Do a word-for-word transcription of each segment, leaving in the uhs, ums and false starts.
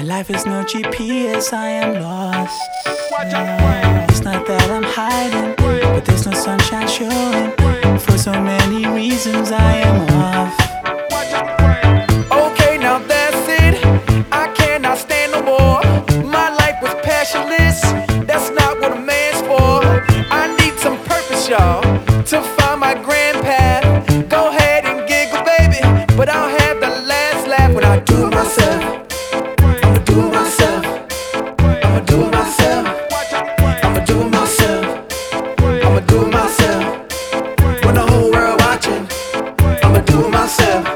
life is no G P S, I am lost. Yeah. It's not that I'm hiding, but there's no sunshine showing. For so many reasons I am off. Okay, now that's it, I cannot stand no more. My life was passionless, that's not what a man's for. I need some purpose, y'all, to find my grand path. Go ahead and giggle, baby, but I'll have the last laugh when I do it myself. I'ma do it myself. I'ma do it myself. I'ma do it myself. I'ma do it myself. When the whole world watching, I'ma do it myself.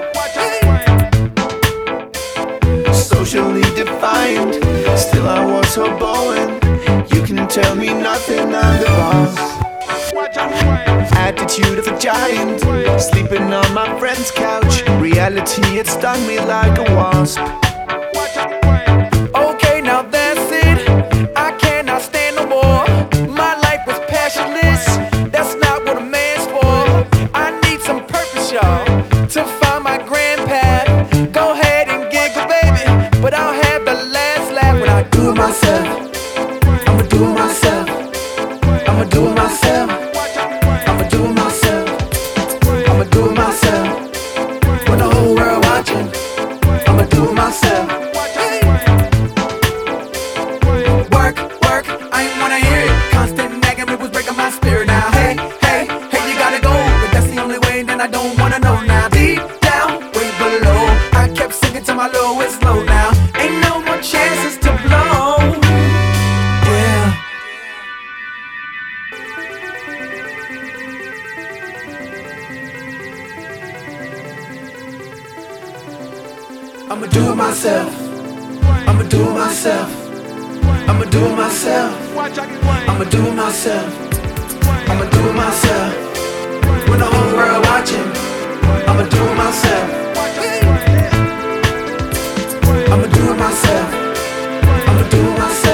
Socially defiant, still I was so boring. You can tell me nothing, I'm the boss. Attitude of a giant, sleeping on my friend's couch. Reality, it stung me like a wasp. Okay, now that's it, I cannot stand no more. My life was passionless, that's not what a man's for. I need some purpose, y'all, to find my grand path. Go ahead and giggle, baby, but I'll have the last laugh when I do it myself. I'ma do it myself. I'ma do it myself. I'ma do it myself. I'ma do it myself. When the whole world watching, I'ma do it myself. Work, work, I ain't wanna hear it. Constant nagging, it was breaking my spirit now. Hey, hey, hey, you gotta go, but that's the only way, then I don't wanna know now. Deep down, way below, I kept singing to my lowest low now. Ain't no more chances to blow. Yeah. I'ma do it myself. I'ma do it myself. I'ma do it myself. I'ma do it myself. I'ma do it myself. When the whole world watching, I'ma do it myself. I'ma do it myself. I'ma do it myself.